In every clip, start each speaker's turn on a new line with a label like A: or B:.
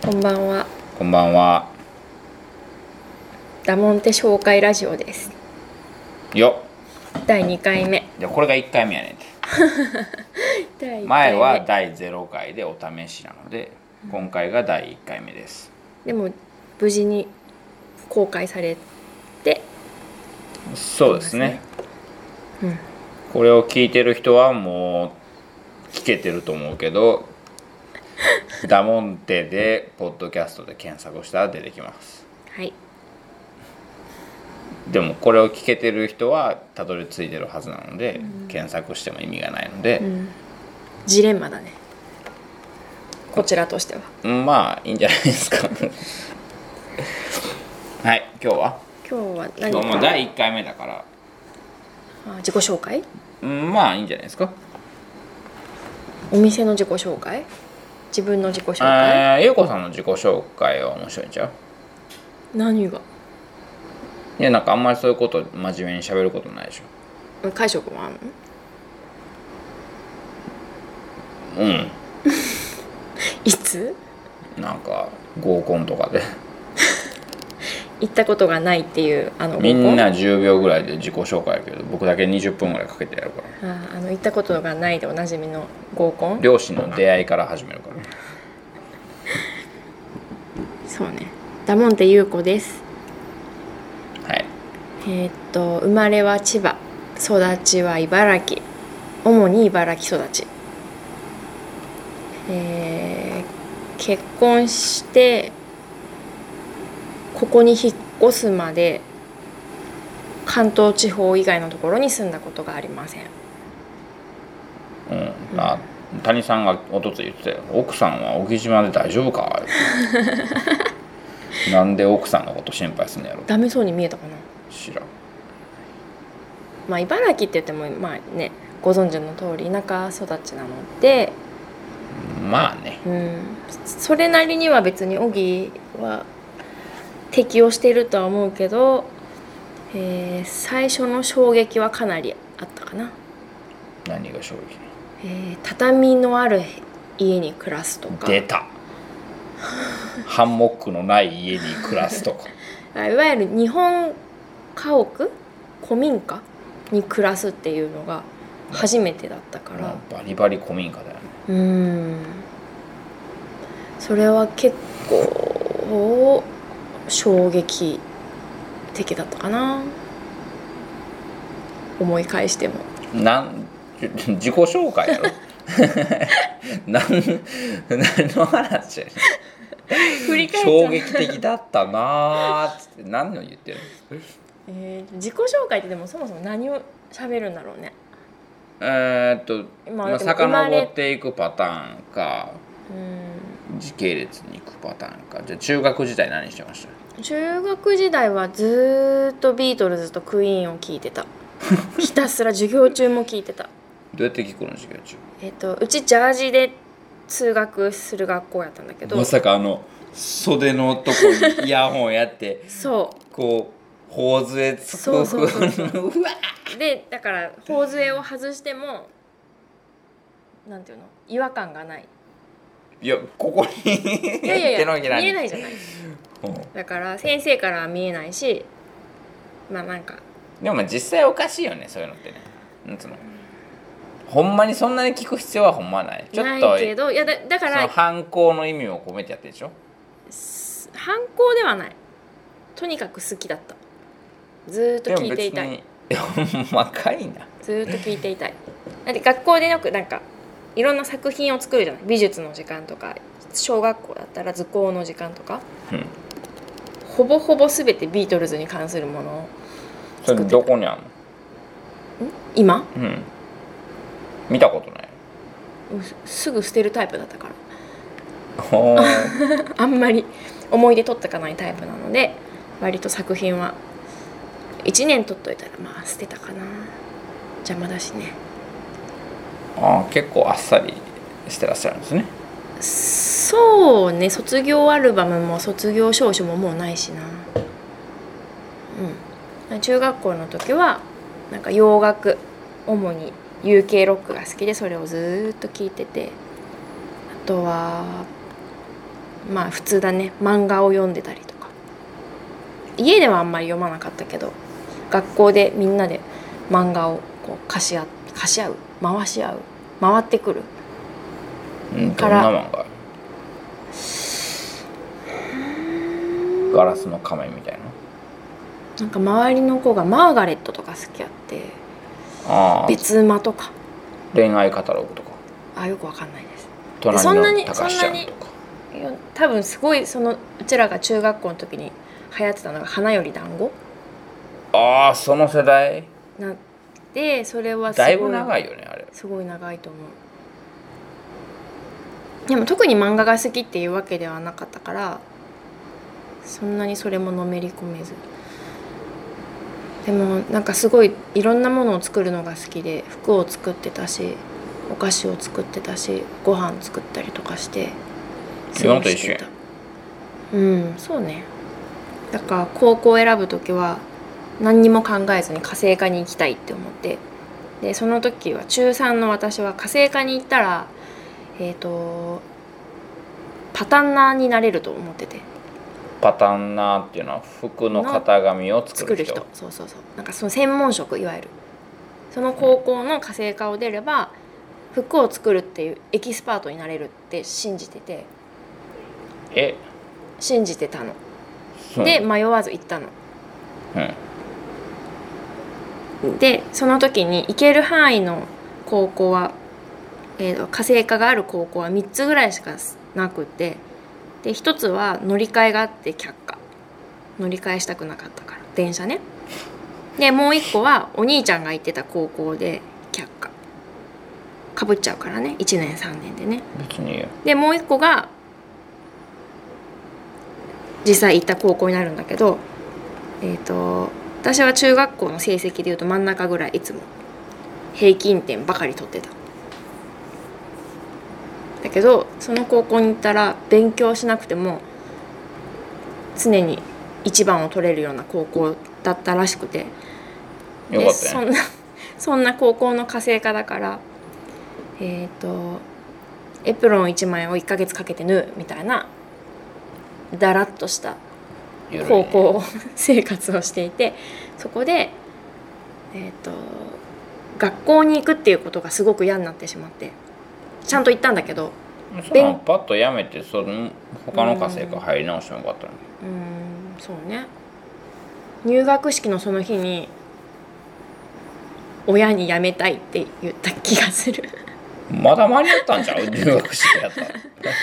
A: こんばんは。
B: こんばんは。
A: ダモンテ紹介ラジオです。
B: よ
A: 第2回目。
B: じゃこれが1回目やねんて。
A: 第1回目。
B: 前は第0回でお試しなので、今回が第1回目です。
A: でも無事に公開されて。
B: そうですね。
A: うん。
B: これを聞いてる人はもう聞けてると思うけどダモンテでポッドキャストで検索したら出てきます。
A: はい。
B: でもこれを聞けてる人はたどり着いてるはずなので、検索しても意味がないので、
A: ジレンマだね、こちらとしては。
B: まあいいんじゃないですかはい、今日は
A: 何
B: 今日も第1回目だから
A: 自己紹介？
B: まあいいんじゃないですか。
A: お店の自己紹介？自分の自己紹介？
B: ゆうこさんの自己紹介は面白いんちゃう？
A: 何が？
B: いや、なんかあんまりそういうこと真面目に喋ることないでしょ。
A: 会食もあんの？いつ？
B: なんか合コンとかで
A: 行ったことがないっていう合コン？
B: みんな10秒ぐらいで自己紹介やけど、僕だけ20分ぐらいかけてやるから。
A: 行ったことがないでおなじみの合コン？
B: 両親の出会いから始めるから。
A: そうね。ダモンテ優子です。
B: はい。
A: 生まれは千葉、育ちは茨城、主に茨城育ち。結婚してここに引っ越すまで関東地方以外のところに住んだことがありません。
B: 谷さんがおとつい言ってたよ。奥さんは沖島で大丈夫かなんで奥さんのこと心配すんのやろ。
A: ダメそうに見えたかな。
B: 知らん。
A: まあ茨城って言ってもまあね、ご存知の通り田舎育ちなので、
B: まあね、
A: それなりには別に小木は適応しているとは思うけど、最初の衝撃はかなりあったかな。
B: 何が衝撃？
A: 畳のある家に暮らすとか。
B: 出たハンモックのない家に暮らすとか
A: いわゆる日本家屋、古民家に暮らすっていうのが初めてだったから、
B: バリバリ古民家だよね。
A: それは結構衝撃的だったかな、思い返しても。
B: 自己紹介やろ何の話やねん。
A: 振り返っ
B: 衝撃的だったなーっつって何の言ってるの？
A: 自己紹介ってでもそもそも何を喋るんだろうね。
B: 遡っていくパターンか、時系列に行くパターンか。じゃあ中学時代何してました？
A: 中学時代はずっとビートルズとクイーンを聴いてたひたすら授業中も聴いてた。
B: どうやって聞くの授業中？
A: うちジャージで通学する学校やったんだけど、
B: まさか袖のとこにイヤホンやって
A: そう
B: こう頬杖つく
A: そう
B: うわ
A: で、だから頬杖を外してもなんていうの、違和感がない。
B: いや、ここに
A: いや
B: 手のひらに
A: 見えないじゃない。だから先生からは見えないし、まあなんか
B: でも実際おかしいよね、そういうのってね。なんつうの、ほんまにそんなに聞く必要はほんまない。ちょっと
A: ないけど、いやだから
B: その反抗の意味を込めてやってるでしょ。
A: 反抗ではない。とにかく好きだった。ずっと聞いていたい。
B: ほんまかいな。
A: ずっと聞いていたい。だって学校でよくなんかいろんな作品を作るじゃない。美術の時間とか、小学校だったら図工の時間とか、ほぼほぼ全てビートルズに関するものを
B: 作ってた。それどこにあんの？
A: 今？
B: 見たことない。
A: すぐ捨てるタイプだったからあんまり思い出取ってかないタイプなので、割と作品は1年取っといたらまあ捨てたかな。邪魔だしね。
B: 結構あっさりしてらっしゃるんですね。
A: そうね。卒業アルバムも卒業証書ももうないしな。中学校の時はなんか洋楽、主に UK ロックが好きでそれをずっと聴いてて、あとはまあ普通だね、漫画を読んでたりとか、家ではあんまり読まなかったけど学校でみんなで漫画をこう貸し合う、回し合う、回ってくる
B: からどんな漫画？ガラスの仮面みたいな。
A: なんか周りの子がマーガレットとか好きやって、別馬とか
B: 恋愛カタログとか。
A: よくわかんないです。
B: そんなに
A: 多分すごい、うちらが中学校の時に流行ってたのが花より団子。
B: その世代
A: なで、それはすごい
B: だいぶ長いよね、あれ。
A: すごい長いと思う。でも特に漫画が好きっていうわけではなかったから、そんなにそれものめり込めず。でもなんかすごいいろんなものを作るのが好きで、服を作ってたし、お菓子を作ってたし、ご飯作ったりとかして
B: 過ごしてた。
A: そうね。だから高校を選ぶ時は何にも考えずに家政科に行きたいって思って、でその時は中3の私は家政科に行ったらパタンナーになれると思ってて。
B: パタンナーっていうのは服の型紙を作る人。
A: そう。なんかその専門職、いわゆるその高校の家政科を出れば服を作るっていうエキスパートになれるって信じてて。信じてたの。で迷わず行ったの。でその時に行ける範囲の高校は、家政科がある高校は3つぐらいしかなくて、で1つは乗り換えがあって却下。乗り換えしたくなかったから、電車ね。でもう1個はお兄ちゃんが行ってた高校で却下。かぶっちゃうからね、1年3年でね。
B: 別にいいよ。
A: でもう1個が実際行った高校になるんだけど、私は中学校の成績でいうと真ん中ぐらい、いつも平均点ばかり取ってた。だけどその高校に行ったら勉強しなくても常に1番を取れるような高校だったらしくて、
B: よかったね。
A: そんな高校の家政科だから、エプロン1枚を1ヶ月かけて縫うみたいなだらっとした高校生活をしていて、そこで、学校に行くっていうことがすごく嫌になってしまって、ちゃんと行ったんだけど、
B: パッとやめて他の家政科入り直してもよかったの。
A: そうね。入学式のその日に親に辞めたいって言った気がする。
B: まだ間に合ったんちゃう？入学式やったら。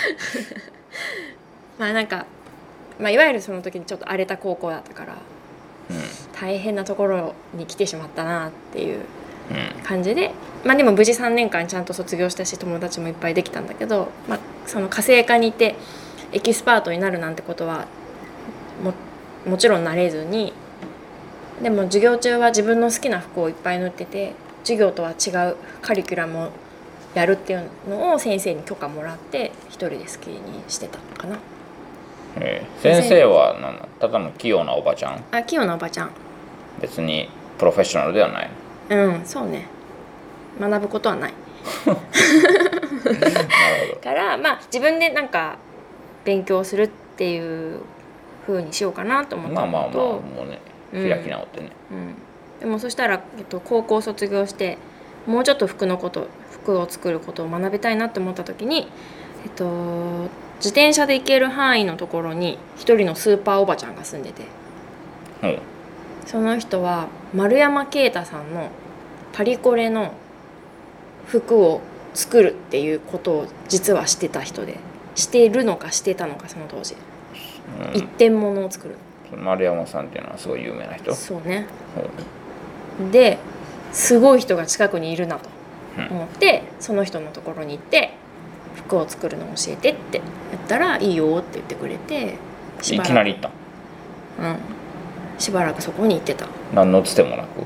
A: なんか、いわゆるその時にちょっと荒れた高校だったから、大変なところに来てしまったなっていう感じで、でも無事3年間ちゃんと卒業したし、友達もいっぱいできたんだけど、その家政科にいてエキスパートになるなんてことは もちろんなれずに、でも授業中は自分の好きな服をいっぱい縫ってて、授業とは違うカリキュラムをやるっていうのを先生に許可もらって一人で好きにしてたかな。
B: 先生はただの器用なおばちゃん？
A: 器用なおばちゃん。
B: 別にプロフェッショナルではない。
A: そうね。学ぶことはない。
B: なるほど。
A: から自分でなんか勉強するっていう風にしようかなと思ったのと、
B: もうね、開き直ってね。
A: でもそしたら、高校卒業してもうちょっと服を作ることを学びたいなって思った時に、自転車で行ける範囲のところに一人のスーパーおばちゃんが住んでて、その人は丸山啓太さんのパリコレの服を作るっていうことを実はしてた人で、してるのかしてたのか、その当時、一点物を作る。
B: 丸山さんっていうのはすごい有名な人。
A: そうね。ですごい人が近くにいるなと思って、その人のところに行って服を作るのを教えてって言ったらいいよって言ってくれて、
B: いきなり行った。
A: しばらくそこに行ってた。
B: 何のつてもなく。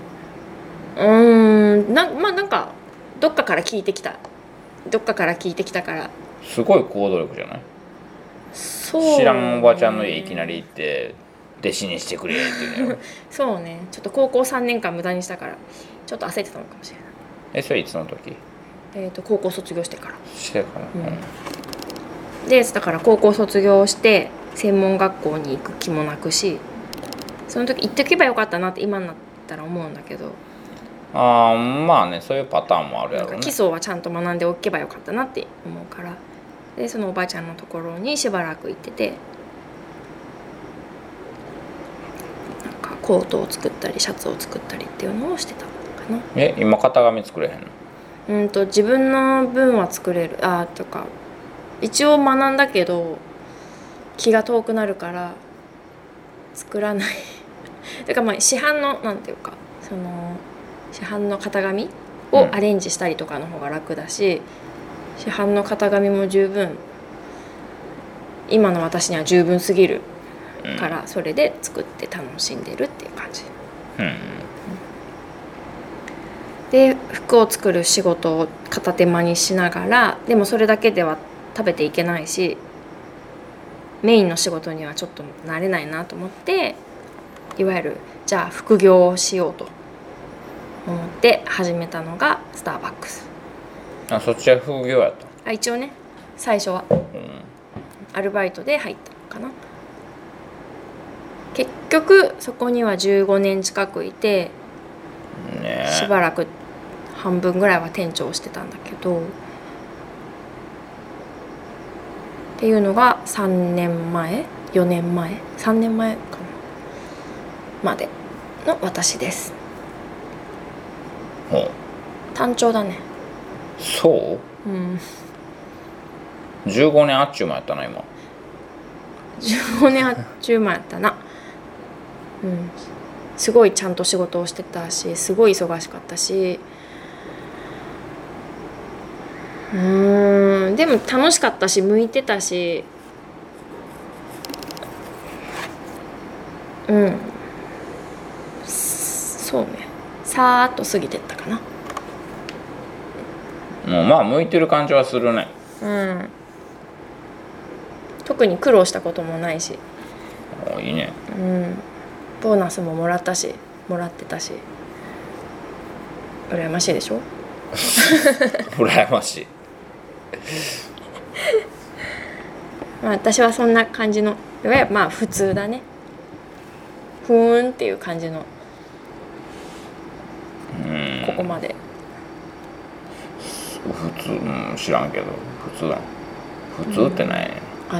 A: なんかどっかから聞いてきたから
B: すごい行動力じゃない？知らんおばちゃんの家いきなり行って弟子にしてくれっていうの
A: そうね。ちょっと高校3年間無駄にしたからちょっと焦ってたのかもしれない。
B: それいつの時？
A: 高校卒業してから。 でだから高校卒業して専門学校に行く気もなくし、その時行っておけばよかったなって今になったら思うんだけど、
B: まあね、そういうパターンもあるやろね。
A: 基礎はちゃんと学んでおけばよかったなって思うから、でそのおばあちゃんのところにしばらく行ってて、なんかコートを作ったりシャツを作ったりっていうのをしてたかな。
B: 今型紙作れへんの？
A: 自分の分は作れる。とか一応学んだけど気が遠くなるから作らないだからまあ市販のなんていうか、その市販の型紙をアレンジしたりとかの方が楽だし、市販の型紙も十分今の私には十分すぎるから、それで作って楽しんでるっていう感じ、で服を作る仕事を片手間にしながら、でもそれだけでは食べていけないしメインの仕事にはちょっと慣れないなと思って、いわゆるじゃあ副業をしようと思って始めたのがスターバックス。
B: そっちは副業やった？
A: 一応ね、最初はアルバイトで入ったのかな。結局そこには15年近くいて、しばらく半分ぐらいは店長をしてたんだけど、っていうのが3年前4年前3年前かなまでの私です。単調だね。
B: そう？15年あっちゅう間やったな。今
A: 15年あっちゅう間やったな。すごいちゃんと仕事をしてたし、すごい忙しかったし、でも楽しかったし向いてたし、そうね、さーっと過ぎてったかな。
B: まあ向いてる感じはするね。
A: 特に苦労したこともないし、
B: いいね。
A: ボーナスももらってたし羨ましいでしょ
B: 羨ましい
A: 私はそんな感じの、いわゆるまあ普通だね、ふーんっていう感じの、ここまで
B: 普通、知らんけど普通だ。普通ってないね。
A: ない、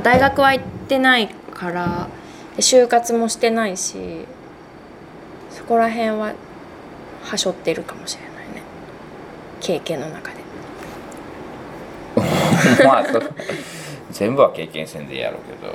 A: 大学は行ってないから就活もしてないし、そこら辺ははしょってるかもしれないね、経験の中で
B: まあ全部は経験せんでやろうけど、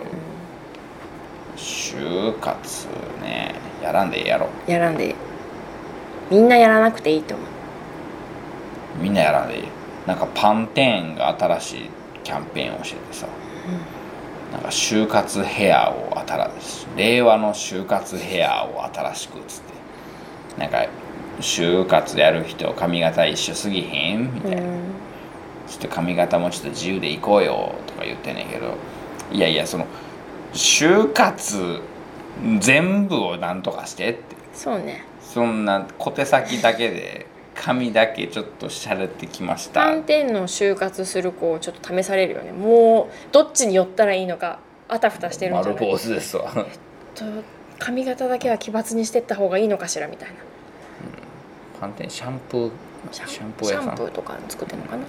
B: 就活ね、やらんでいいやろ。
A: やらんでいい。みんなやらなくていいと思う。
B: みんなやらんでいい。なんかパンテーンが新しいキャンペーンをしててさ、なんか就活ヘアを令和の就活ヘアを新しくっつって、なんか就活やる人髪型一緒すぎへんみたいな、ちょっと髪型もちょっと自由でいこうよとか言ってんねんけど、いやいや、その就活全部をなんとかしてって。
A: そうね、
B: そんな小手先だけで髪だけちょっとしゃれてきました。
A: パンテンの就活する子をちょっと試されるよね。もうどっちに寄ったらいいのかあたふたしてるんじゃない？
B: 丸坊主ですわ
A: 髪型だけは奇抜にしてった方がいいのかしらみたいな、
B: パンテンシャンプー屋さん、
A: シャンプーとか作ってんのかな。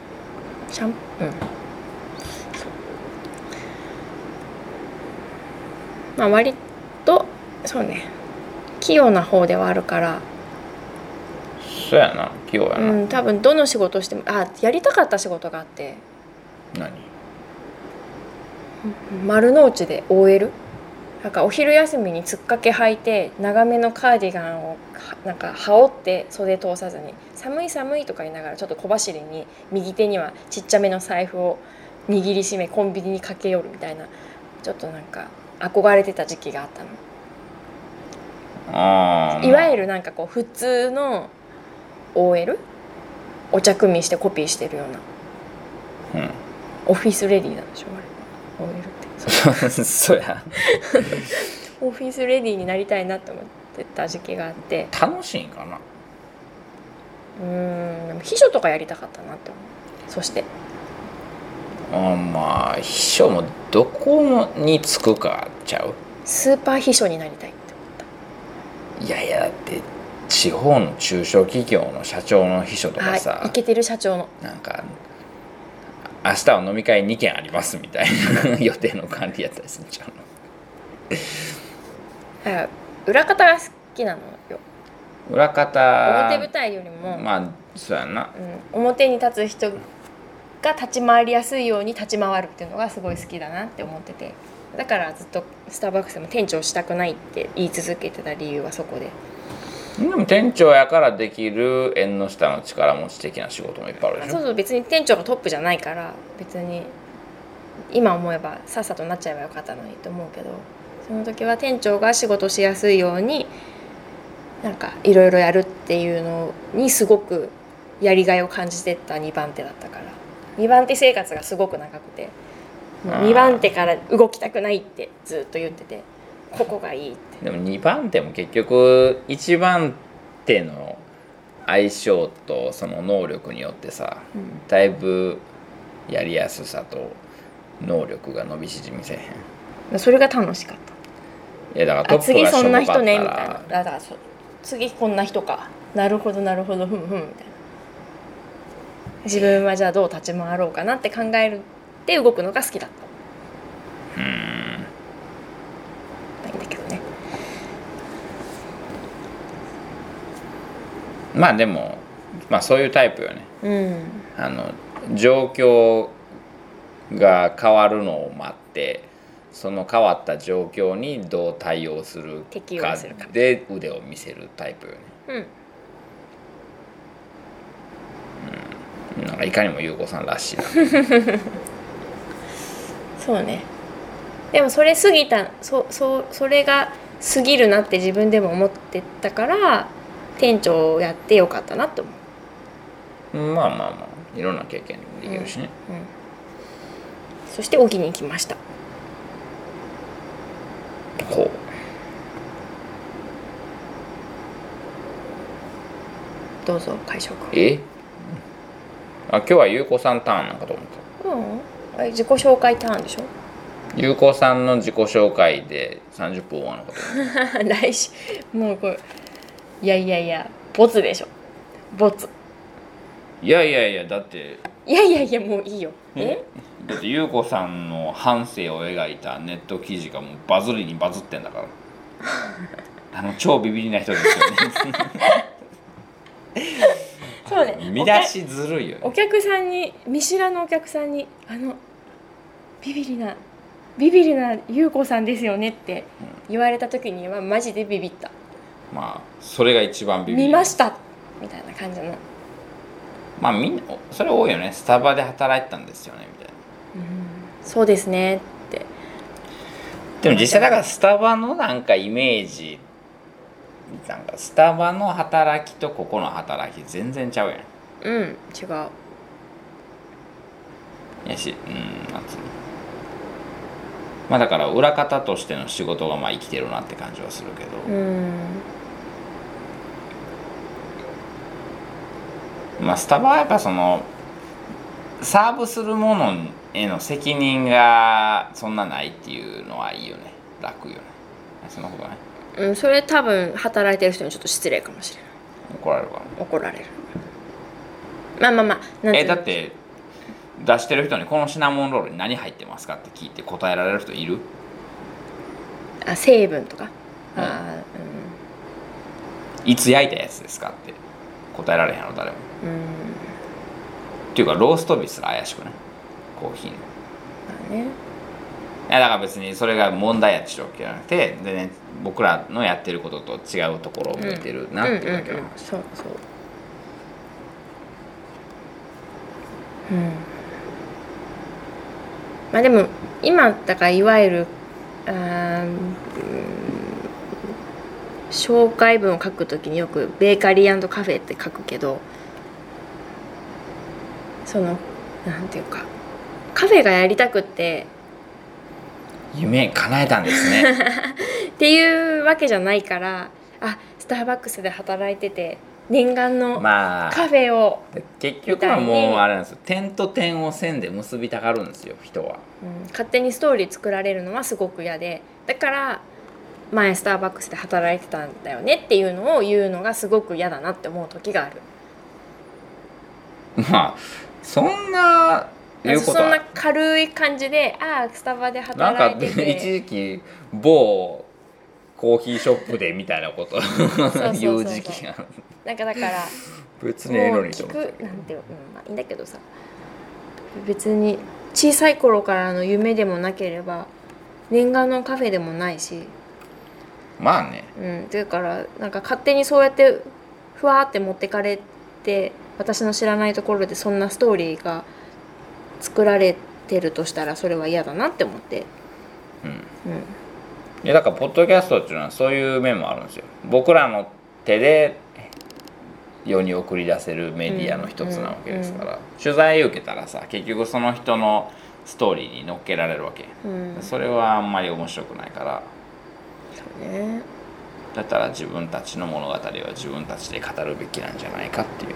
A: 割とそうね、器用な方ではあるから。
B: そうやな、器用やな。
A: 多分どの仕事してもやりたかった仕事があって。
B: 何？
A: 丸の内で OL、 なんかお昼休みにつっかけ履いて長めのカーディガンをなんか羽織って袖通さずに寒い寒いとか言いながらちょっと小走りに右手にはちっちゃめの財布を握りしめコンビニに駆け寄るみたいな、ちょっとなんか憧れてた時期があったの。いわゆるなんかこう普通の OL お茶組みしてコピーしてるような、オフィスレディーなんでしょあれ OL って。
B: そうや
A: オフィスレディーになりたいなって思ってた時期があって。
B: 楽しいんかな。
A: でも秘書とかやりたかったなって思う。そして
B: まあ秘書もどこにつくかちゃう。
A: スーパー秘書になりたいって思った。
B: いやいや、だって地方の中小企業の社長の秘書とかさ、
A: イケてる社長の
B: なんか明日は飲み会2件ありますみたいな予定の管理やったりするんちゃうの。
A: だから裏方が好きなのよ。
B: 裏方、
A: 表舞台よりも、
B: まあそうやな、
A: 表に立つ人が立ち回りやすいように立ち回るっていうのがすごい好きだなって思ってて、だからずっとスターバックスでも店長したくないって言い続けてた理由はそこで。
B: でも店長やからできる縁の下の力持ち的な仕事もいっぱいあるでしょ。
A: そうそう、別に店長がトップじゃないから別に今思えばさっさとなっちゃえばよかったのにと思うけど、その時は店長が仕事しやすいようになんかいろいろやるっていうのにすごくやりがいを感じてた2番手だったから、2番手生活がすごく長くて、もう2番手から動きたくないってずっと言ってて、ここがいいって。
B: でも2番手も結局1番手の相性とその能力によってさ、だいぶやりやすさと能力が伸び縮みせへん。
A: それが楽しかった。
B: いやだからトップ
A: 次
B: が
A: そんな人ねみ
B: しょぼ
A: たいな、
B: かったら
A: だから次こんな人か、なるほどなるほど、ふんふんみたいな、自分はじゃあどう立ち回ろうかなって考えるって動くのが好きだった。ないんだけどね。
B: まあでもまあそういうタイプよね。状況が変わるのを待って、その変わった状況にどう対応する
A: 適応
B: か
A: するか
B: で腕を見せるタイプよね。なんかいかにも優子さんらしいな。
A: そうね。でもそれ過ぎた、それが過ぎるなって自分でも思ってたから店長をやってよかったなと思う。
B: まあまあまあいろんな経験できるしね。
A: そして沖に行きました。
B: ほう。
A: どうぞ会食。
B: 今日は優子さんターンなんかと思った。
A: 自己紹介ターンでしょ。
B: 優子さんの自己紹介で30分終わるのかと思った。
A: 来週もうこれいやボツでしょ、ボツ。
B: いやだって
A: いやもういいよ。
B: だって優子さんの半生を描いたネット記事がもうバズりにバズってんだから超ビビりな人ですよね。
A: そうね、
B: 見出しずるいよね。
A: お客さんに、見知らぬお客さんにビビりな優子さんですよねって言われた時にはマジでビビった。
B: まあそれが一番ビビり。
A: 見ましたみたいな感じの。
B: まあみんなそれ多いよね。スタバで働いてたんですよねみたいな。
A: そうですねって。
B: でも実際だからスタバのなんかイメージ、なんかスタバの働きとここの働き全然ちゃうやん。
A: 違う。
B: やし、なんつうの。まあだから裏方としての仕事がまあ生きてるなって感じはするけど。まあスタバはやっぱそのサーブするものへの責任がそんなないっていうのはいいよね。楽よね。そんなことない。
A: それ多分働いてる人にちょっと失礼かもしれない。
B: 怒られるかな。
A: 怒られる。まあ
B: だって出してる人にこのシナモンロールに何入ってますかって聞いて答えられる人いる？
A: 成分とか、
B: いつ焼いたやつですかって答えられへんやろ誰も。っていうかローストビーすら怪しくない？コーヒーの。
A: ね。
B: いやだから別にそれが問題やってしょうけじゃなくて、でね、僕らのやってることと違うところを向いてるなっていうだけの話。
A: そう。まあでも今だからいわゆる紹介文を書くときによくベーカリー&カフェって書くけど、そのなんていうかカフェがやりたくって
B: 夢叶えたんですね。
A: っていうわけじゃないから、スターバックスで働いてて念願の
B: まあ
A: カフェを、
B: 結局はもうあれなんですよ、点と点を線で結びたがるんですよ人は。
A: 勝手にストーリー作られるのはすごく嫌で、だから前スターバックスで働いてたんだよねっていうのを言うのがすごく嫌だなって思う時がある。
B: まあそんな言うことは
A: そんな軽い感じでスタバで働いてて、
B: 一時期某コーヒーショップでみたいなこと言う時期が
A: だから
B: 別にええのにと
A: も
B: 思って
A: う聞くなんて、まあいいんだけどさ、別に小さい頃からの夢でもなければ念願のカフェでもないし、
B: まあね、
A: だからなんか勝手にそうやってふわーって持ってかれて、私の知らないところでそんなストーリーが作られてるとしたらそれは嫌だなって思って、
B: いやだからポッドキャストっていうのはそういう面もあるんですよ。僕らの手で世に送り出せるメディアの一つなわけですから、取材受けたらさ結局その人のストーリーに乗っけられるわけ、それはあんまり面白くないから、
A: そうね、
B: だったら自分たちの物語は自分たちで語るべきなんじゃないかっていう、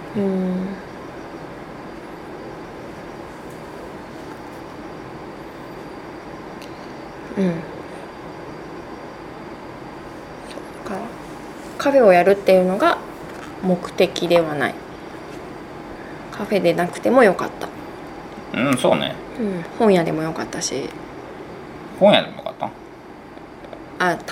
A: だからカフェをやるっていうのが目的ではない。カフェでなくてもよかった。
B: そうね、
A: 本屋でもよかったし。
B: 本屋でもよかった？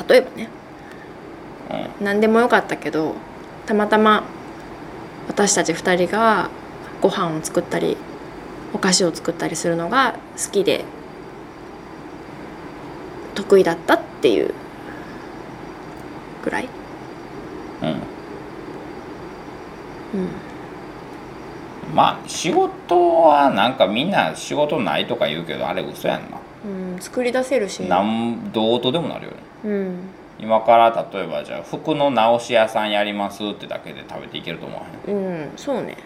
A: 例えばね、何でもよかったけど、たまたま私たち2人がご飯を作ったりお菓子を作ったりするのが好きで得意だったっていうぐらい。
B: まあ仕事はなんかみんな仕事ないとか言うけどあれ嘘やんな。
A: 作り出せるし
B: どうとでもなるよね。今から例えばじゃあ服の直し屋さんやりますってだけで食べていけると思わ
A: へん。そうね。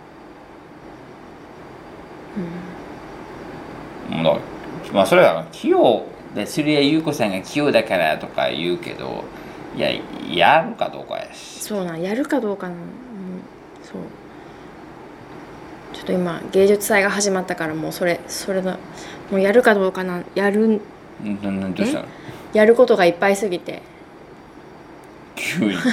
B: まあそれは器用で釣り屋優子さんが器用だからとか言うけど、いややるかどうかやし。
A: そうな、やるかどうかな。そう。ちょっと今芸術祭が始まったからもうそれだ、もうやるかどうかな、どうしたの？やることがいっぱいすぎて
B: 急に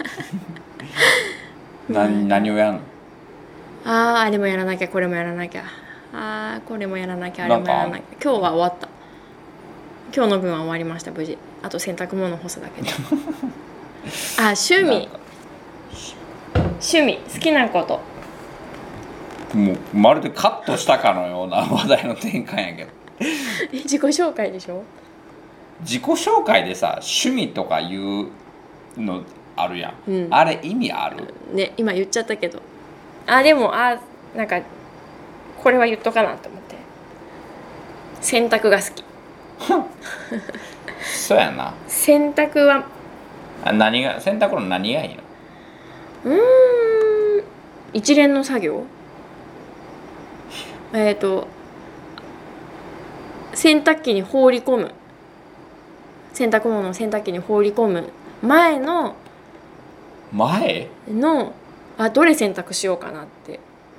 B: 何をやるの？
A: あれもやらなきゃこれもやらなきゃこれもやらなきゃあれもやらなきゃ。今日は終わった。今日の分は終わりました無事。あと洗濯物干すだけで趣味好きなこと、
B: もうまるでカットしたかのような話題の転換やけど
A: 自己紹介でしょ。
B: 自己紹介でさ趣味とか言うのあるやん、あれ意味ある？
A: ね、今言っちゃったけど、でもなんかこれは言っとかなと思って。洗濯が好き
B: そうやな。
A: 洗濯は
B: 洗濯の何がいいの？
A: 一連の作業、洗濯機に放り込む、洗濯物を洗濯機に放り込む前のどれ洗濯しようかなって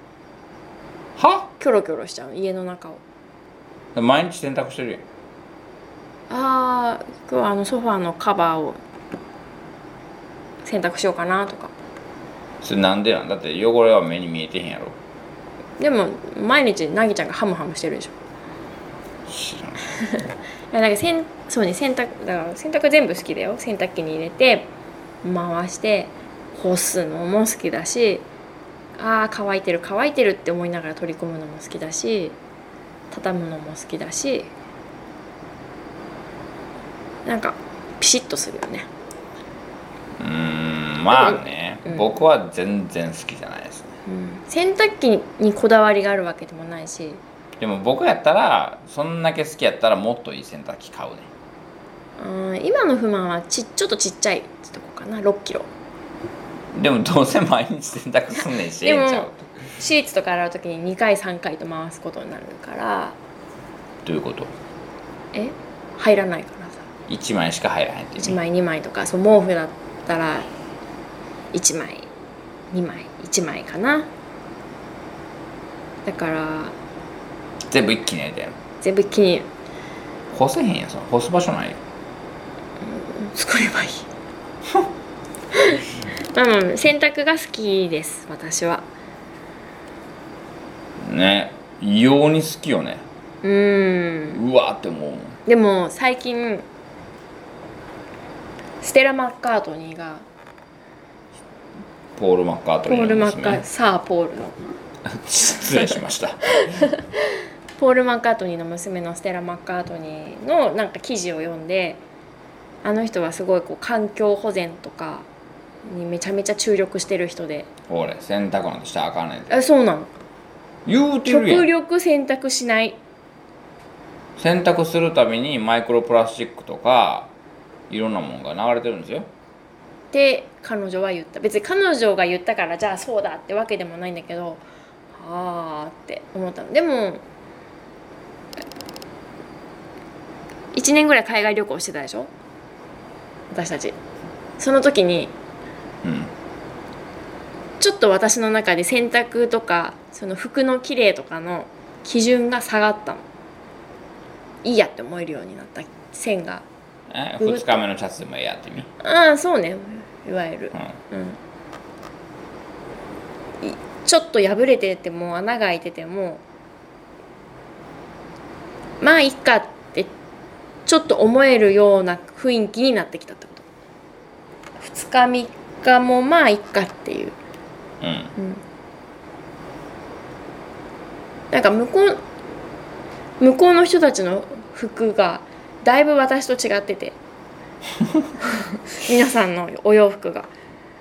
A: キョロキョロしちゃう、家の中を。
B: 毎日洗濯してるやん。
A: 今日はソファーのカバーを洗濯しようかなとか。
B: それなんでなんだって汚れは目に見えてへんやろ。
A: でも毎日なぎちゃんがハムハムしてるでしょ。
B: 知らん
A: いや洗濯全部好きだよ。洗濯機に入れて回して干すのも好きだし、乾いてるって思いながら取り込むのも好きだし、畳むのも好きだし、なんかピシッとするよね。
B: まあね、僕は全然好きじゃないですね。
A: 洗濯機にこだわりがあるわけでもないし。
B: でも僕やったらそんだけ好きやったらもっといい洗濯機買うね。
A: 今の不満はちょっとちっちゃいとこかな、6キロ。
B: でもどうせ毎日洗濯すんねんし、ええんちゃう？
A: シーツとか洗う時に2回3回と回すことになるから。
B: どういうこと？
A: 入らないからさ。
B: 1枚しか入らへんって、
A: 1枚2枚とか、毛布だったら1枚 2枚1枚かな。だから
B: 全部一気にやりたいの？
A: 全部一気に
B: 干せへんやん、その干す場所ないよ。
A: 作ればいいまあまあ洗濯が好きです私は。
B: ね、異様に好きよね。うわーって思うもん。
A: でも最近ステラ・マッカートニーが
B: ポール・マッカートニーの娘。
A: さあポールの
B: 失礼しました
A: ポール・マッカートニーの娘のステラ・マッカートニーのなんか記事を読んで、あの人はすごいこう環境保全とかにめちゃめちゃ注力してる人で。
B: 俺洗濯なんてしたらあかんねんて。
A: そうなの。
B: 言うてるやん。
A: 極力洗濯しない。
B: 洗濯するたびにマイクロプラスチックとかいろんなものが流れてるんですよ
A: って彼女は言った。別に彼女が言ったからじゃあそうだってわけでもないんだけど、あーって思ったの。でも1年ぐらい海外旅行してたでしょ私たち。その時に、ちょっと私の中で洗濯とかその服の綺麗とかの基準が下がったの。いいやって思えるようになった線が。
B: 2日目のシャツでもええやってみ。
A: ああそうね、いわゆる、ちょっと破れてても穴が開いててもまあいっかってちょっと思えるような雰囲気になってきたってこと。2日3日もまあいっかっていう、なんか向こうの人たちの服がだいぶ私と違ってて皆さんのお洋服が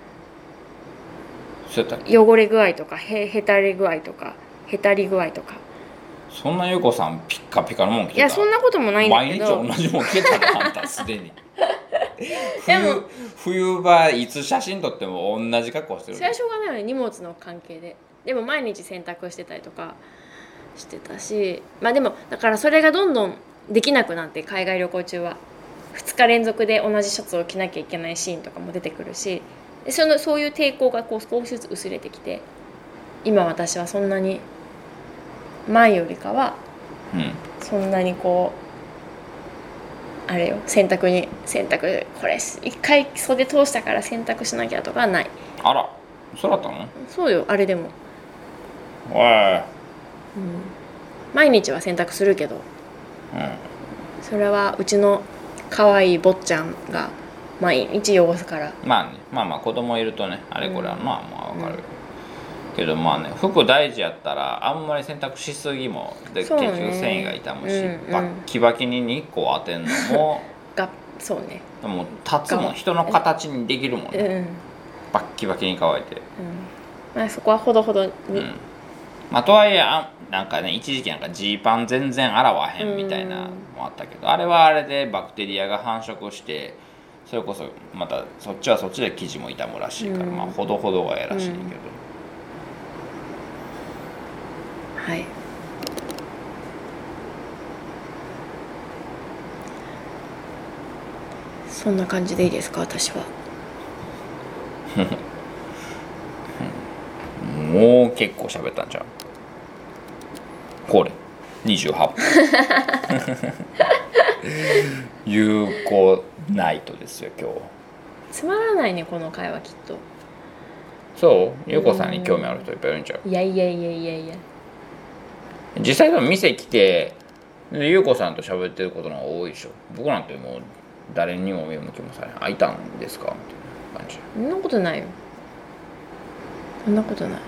A: 汚れ具合とかへたれ具合とかへたり具合とか。
B: そんなゆうこさんピッカピカのもん着てた？
A: いやそんなこともないんだけど、
B: 毎日同じもん着てたのあんたすでに冬場いつ写真撮っても同じ格好してる。
A: それはしょうがないよね、荷物の関係で。でも毎日洗濯してたりとかしてたし、まあでもだからそれがどんどんできなくなって、海外旅行中は2日連続で同じシャツを着なきゃいけないシーンとかも出てくるし、でそういう抵抗がこう少しずつ薄れてきて、今私はそんなに前よりかはそんなにこうあれよ、洗濯これ一回袖通したから洗濯しなきゃとかはない。
B: あら、そうだったの？
A: そうよ、あれでも
B: おい、
A: 毎日は洗濯するけど、それはうちの可愛い坊ちゃんが毎日汚すから。
B: まあ子供いるとね、あれこれはまあ分かるけど、まあね、服大事やったらあんまり洗濯しすぎもで、結局繊維が傷むし、バッキバキに日光当てんのも
A: そうね、
B: でも立つもん、人の形にできるもんね、バッキバキに乾いて、
A: まあ、そこはほどほどに、
B: まあとはいえなんかね、一時期なんかジーパン全然洗わへんみたいなのもあったけど、あれはあれでバクテリアが繁殖して、それこそまたそっちはそっちで生地も傷むらしいから、まあほどほどがええらしいけど、
A: はい。そんな感じでいいですか、私は。
B: もう結構喋ったんちゃう？これ28分有効ナイトですよ今日。
A: つまらないねこの会話きっと。
B: そう？ゆうこさんに興味ある人いっぱいいるんちゃう？
A: いや
B: 実際でも店来てゆうこさんと喋ってることの方が多いでしょ。僕なんてもう誰にも目を向きもされない。開いたんですかみたいな感じ。
A: そんなことないよ。そんなことない。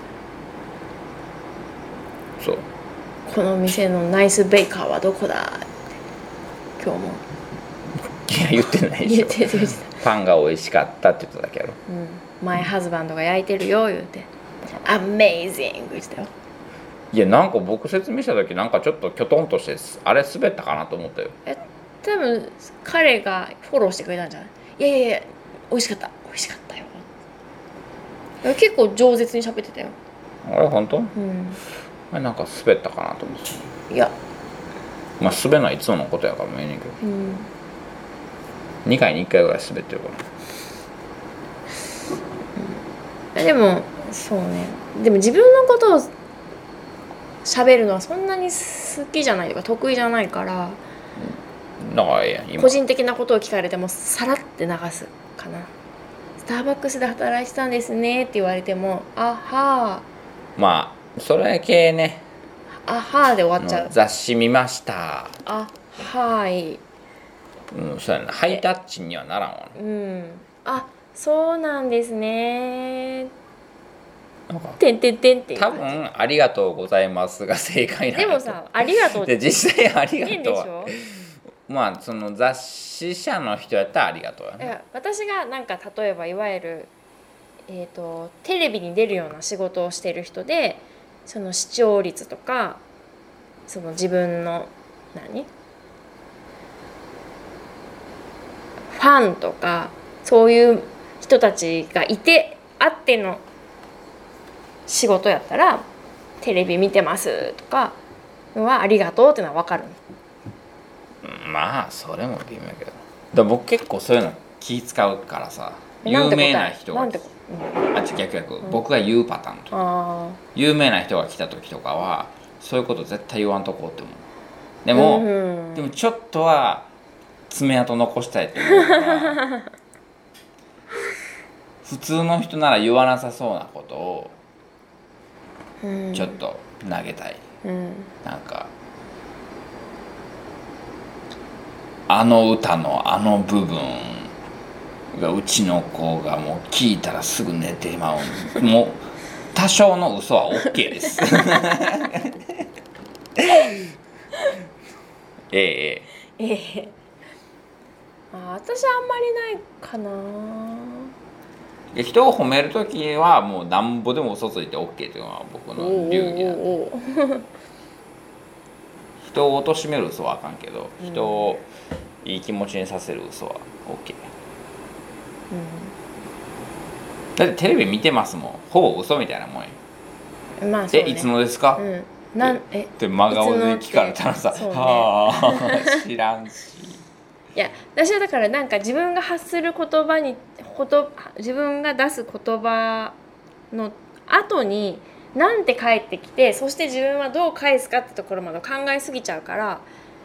B: そう。
A: この店のナイスベイカーはどこだって今日も。
B: いや言ってないでしょ。
A: 言って
B: パンが美味しかったって言っただけやろ。
A: マイハズバンドが焼いてるよ言うて、アメイジング言ってたよ。
B: いやなんか僕説明した時なんかちょっとキョトンとしてあれ滑ったかなと思ったよ。
A: 多分彼がフォローしてくれたんじゃない？いや美味しかったよ。結構饒舌に喋ってたよ。
B: あれ本当？あれなんか滑ったかなと思って。
A: いや
B: まあ滑るのはいつものことやからもええねんけど、2回に1回ぐらい滑ってるから、
A: でもそうね。でも自分のことを喋るのはそんなに好きじゃないとか得意じゃないから、個人的なことを聞かれてもさらって流すかな。スターバックスで働いてたんですねって言われてもあは
B: ー、まあそれ系ね、
A: あはーで終わっちゃう。
B: 雑誌見ました、
A: あはい、
B: そうやな、ハイタッチにはならんわ、
A: あそうなんですね
B: なんか
A: てんてんてんって
B: 多分ありがとうございますが正解なんやと。
A: でもさありがとうって
B: で実際ありがとうは
A: 変でしょ。
B: まあその雑誌社の人やったらありがとうやね。
A: 私がなんか例えばいわゆる、テレビに出るような仕事をしてる人でその視聴率とかその自分のファンとかそういう人たちがいてあっての仕事やったらテレビ見てますとかはありがとうってのは分かる。
B: まあそれも微妙やけど、だ僕結構そういうの気使うからさ、有名な人が逆、僕が言うパターンと有名な人が来た時とかはそういうこと絶対言わんとこうって思う。でもちょっとは爪痕残したいって思うから普通の人なら言わなさそうなことをちょっと投げたい、なんかあの歌のあの部分がうちの子がもう聞いたらすぐ寝てまう。もう多少の嘘は OK ですええ
A: 私はあんまりないかな。
B: 人を褒めるときはもうなんぼでも嘘ついて OK っていうのは僕の流儀なんで、人を貶める嘘はあかんけど、人をいい気持ちにさせる嘘は OK、だってテレビ見てますもん、ほぼ嘘みたいなもんや。
A: まあそうね、
B: いつのですか、って真顔で聞かれたらさ、はあ知らんし。
A: いや私はだからなんか自分が発する言葉に自分が出す言葉の後になんて返ってきて、そして自分はどう返すかってところまで考えすぎちゃうから、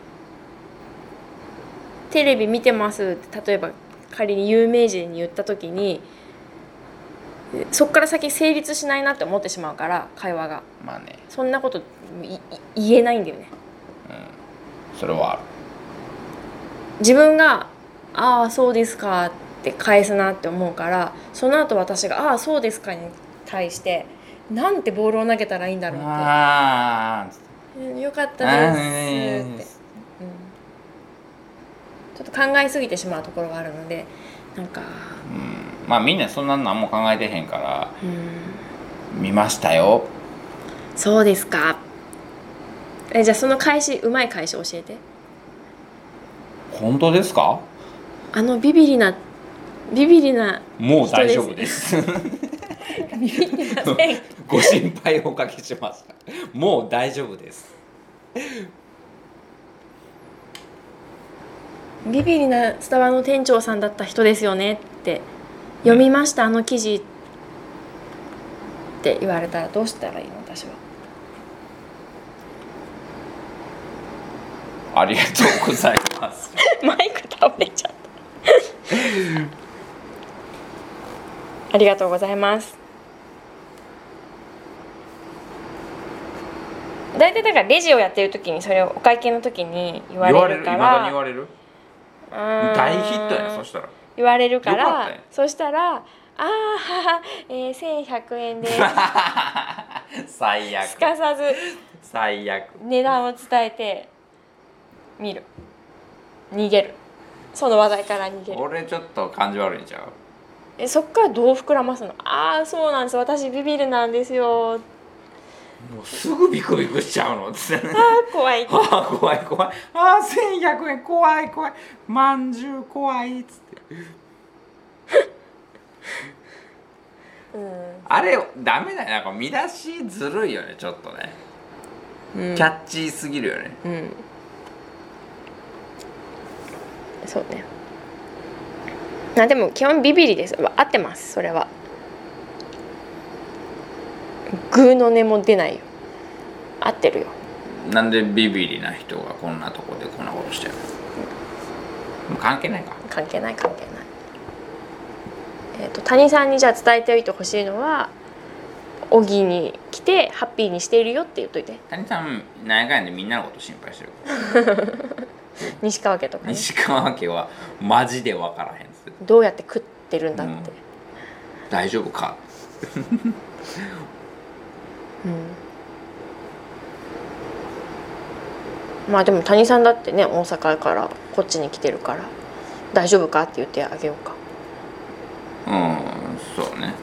A: テレビ見てますって例えば仮に有名人に言った時にそっから先成立しないなって思ってしまうから、会話が、
B: まあね、
A: そんなこと言えないんだよね。
B: それはある。
A: 自分が「ああそうですか」って返すなって思うから、その後私が「ああそうですか」に対してなんてボールを投げたらいいんだろうって、よかったですって、ちょっと考えすぎてしまうところがあるので、なんか
B: まあみんなそんな何も考えてへんから、見ましたよ。
A: そうですか。じゃあその返し、うまい返し教えて。
B: 本当ですか？
A: ビビりな
B: もう大丈夫です
A: ビビってません
B: ご心配おかけしました。もう大丈夫です。
A: ビビりなスタバの店長さんだった人ですよねって読みました、あの記事って言われたらどうしたらいいの？私は
B: ありがとうございます
A: マイク倒れちゃったありがとうございます。大体だからレジをやってる時にそれをお会計の時に言われるから、
B: 未だに言われる。大ヒットやね。そしたら
A: 言われるから、そしたら1100円です
B: 最悪。
A: すかさず
B: 最悪。
A: 値段を伝えて見る、逃げる、その話題から逃げる。
B: 俺ちょっと感じ悪いんちゃう？
A: そっからどう膨らますの？そうなんです、私ビビるなんですよ。
B: もうすぐビクビクしちゃうのって
A: 怖い
B: 怖い1100円怖いまんじゅう怖いっつってあれダメだよ。なんか見出しずるいよね、ちょっとね、キャッチーすぎるよね。
A: そうね。でも基本ビビりです。合ってます、それは。 グーの音も出ないよ。合ってるよ。
B: なんでビビリな人がこんなとこでこんなことしてるの？関係ないか。
A: 関係ない。谷さんにじゃあ伝えておいてほしいのは、小木に来てハッピーにしているよって言っといて。
B: 谷さん何やかんやでみんなのこと心配してる
A: 西川家とかね。
B: 西川家はマジで分からへんっつって
A: どうやって食ってるんだって、
B: 大丈夫か
A: まあでも谷さんだってね、大阪からこっちに来てるから大丈夫かって言ってあげようか。
B: そうね、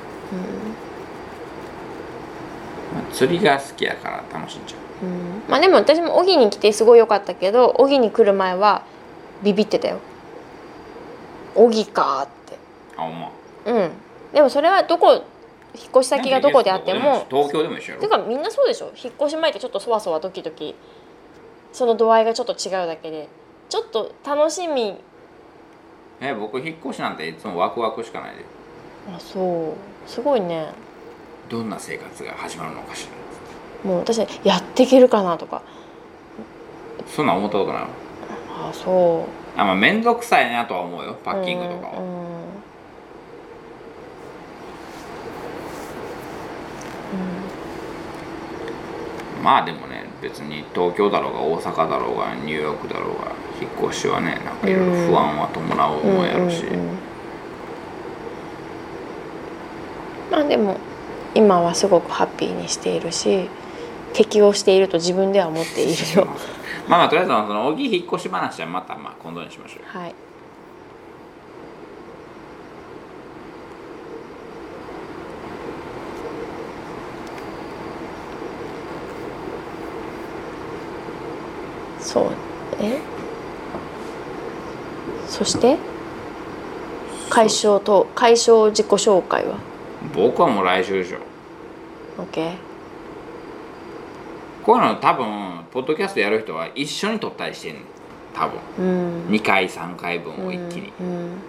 B: 釣りが好きやから楽しんじゃう。
A: まあでも私も小木に来てすごい良かったけど、小木に来る前はビビってたよ。小木かって。
B: あ、ほんま。
A: でもそれはどこ、引っ越し先がどこであっても、
B: 東京でも一緒やろ。
A: てかみんなそうでしょ。引っ越し前ってちょっとそわそわドキドキ、その度合いがちょっと違うだけで、ちょっと楽しみ。
B: 僕引っ越しなんていつもワクワクしかないで。
A: あ、そうすごいね。
B: どんな生活が始まるのかし
A: ら。もう私やっていけるかなとか、
B: そんなん思ったことない。
A: あ、そう
B: まあ面倒くさいなとは思うよ、パッキングとかは。まあでもね、別に東京だろうが大阪だろうがニューヨークだろうが引っ越しはね、なんかいろいろ不安は伴う思うやろし、
A: まあでも今はすごくハッピーにしているし、適応していると自分では思っているよ
B: まあとりあえずその小木引っ越し話はまた今度にしましょう。
A: はい。そう。そして解消自己紹介は？
B: 僕はもう来週でしょ。
A: OK。
B: こういうの多分ポッドキャストやる人は一緒に撮ったりしてんねん多分、2回3回分を一気に、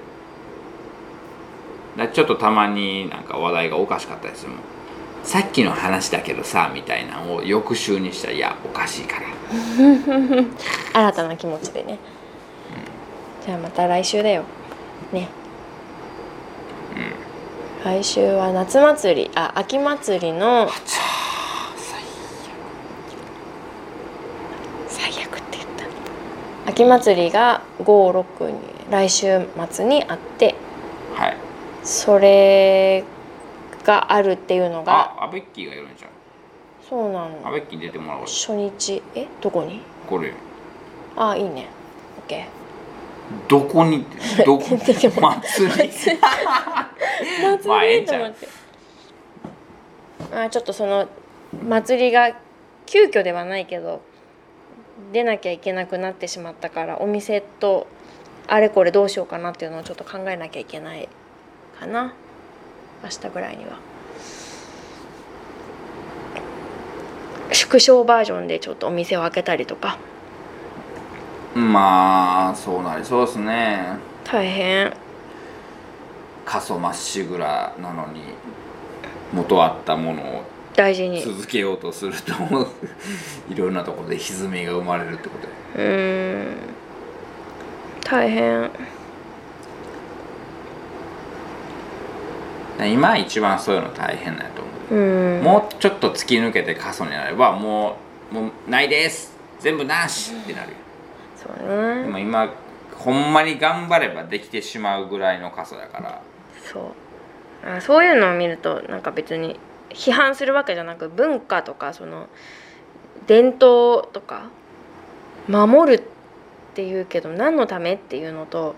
B: だちょっとたまになんか話題がおかしかったりするもん。さっきの話だけどさみたいなのを翌週にしたら、いやおかしいから
A: 新たな気持ちでね、じゃあまた来週だよね。来週は夏祭り、秋祭りの最悪って言った。秋祭りが5、6に来週末にあって、
B: はい、
A: それがあるっていうのが、
B: アベッキーがいるんじゃん。
A: そうなの。
B: アベッキー出てもらおう。
A: 初日、どこに？
B: これ。
A: いいね。OK。
B: どこにどこ祭りまあええんちゃう。
A: ちょっとその祭りが急遽ではないけど出なきゃいけなくなってしまったから、お店とあれこれどうしようかなっていうのをちょっと考えなきゃいけないかな、明日ぐらいには。縮小バージョンでちょっとお店を開けたりとか。
B: まあそうなりそうですね。
A: 大変。
B: 過疎まっしぐらなのに元あったものを
A: 大事に
B: 続けようとするといろんなところで歪みが生まれるってことで、
A: 大変。
B: 今一番そういうの大変だと思う。もうちょっと突き抜けて過疎になればもうないです全部なしってなるよ。
A: そうね。
B: でも今ほんまに頑張ればできてしまうぐらいの過疎だから。
A: そういうのを見るとなんか別に批判するわけじゃなく、文化とかその伝統とか守るっていうけど何のためっていうのと、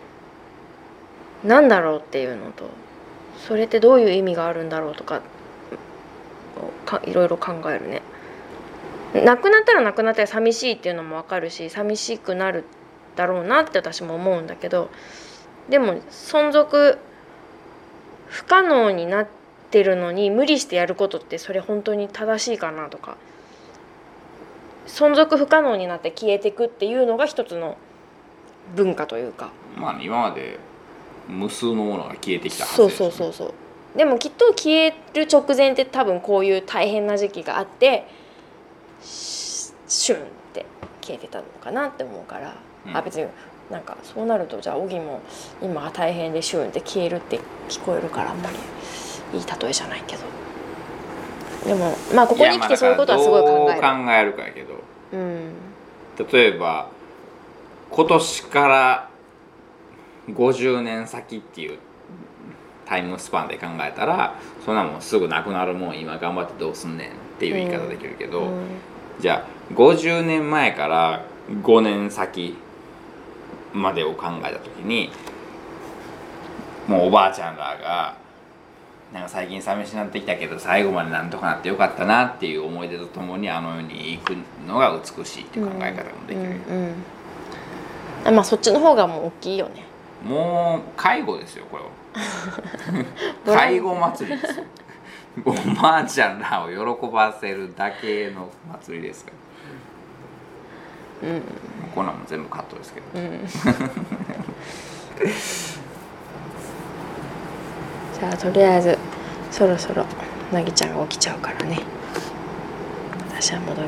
A: 何だろうっていうのと、それってどういう意味があるんだろうとかいろいろ考えるね。なくなったらなくなったら寂しいっていうのも分かるし、寂しくなるだろうなって私も思うんだけど、でも存続不可能になってるのに無理してやることってそれ本当に正しいかなとか、存続不可能になって消えていくっていうのが一つの文化というか、
B: まあ、今まで無数のものが消えてきたはずです、ね、
A: そうでもきっと消える直前って多分こういう大変な時期があってシュンって消えてたのかなって思うから、別になんかそうなるとじゃあオギも今が大変でシュンって消えるって聞こえるからあんまりいい例えじゃないけど、でもまあここに来てそういうことはすごい考える。
B: どう考えるかやけど、例えば今年から50年先っていうタイムスパンで考えたらそんなもんすぐなくなるもん今頑張ってどうすんねんっていう言い方できるけど、じゃあ50年前から5年先までを考えた時にもうおばあちゃんらがなんか最近寂しくなってきたけど最後までなんとかなってよかったなっていう思い出とともにあの世に行くのが美しいっていう考え方もできる。
A: まあそっちの方がもう大きいよね。
B: もう介護ですよこれは介護祭りですよおばあちゃんらを喜ばせるだけの祭りですから、こんなんも全部カットですけど、
A: じゃあとりあえずそろそろなぎちゃんが起きちゃうからね、私は戻る。